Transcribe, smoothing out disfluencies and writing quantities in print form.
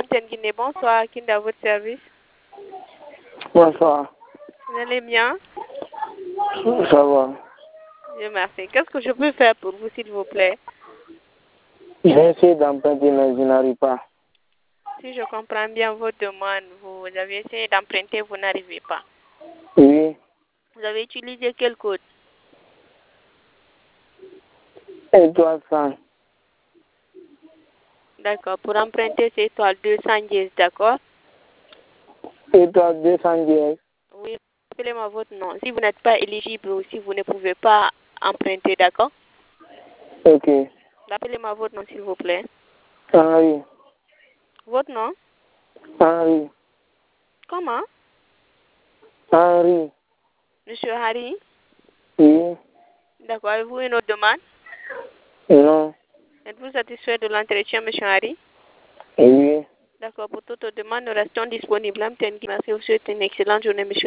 Guinée, bonsoir, Kinda, à votre service. Bonsoir. Vous allez bien? Ça va. Dieu merci. Qu'est-ce que je peux faire pour vous, s'il vous plaît? J'ai essayé d'emprunter, mais je n'arrive pas. Si je comprends bien votre demande, vous avez essayé d'emprunter, vous n'arrivez pas. Oui. Vous avez utilisé quel code? Étoile 100. D'accord. Pour emprunter, c'est étoile 210, d'accord? Étoile 210. Oui. Appelez-moi votre nom. Si vous n'êtes pas éligible ou si vous ne pouvez pas emprunter, d'accord? Ok. Appelez-moi votre nom, s'il vous plaît. Henri. Votre nom? Henri. Comment? Henri. Monsieur Harry? Oui. D'accord. Avez-vous une autre demande? Non. Êtes-vous satisfait de l'entretien, monsieur Harry? Oui. D'accord. Pour toute demande, nous restons disponibles. Merci. Vous souhaite une excellente journée, monsieur.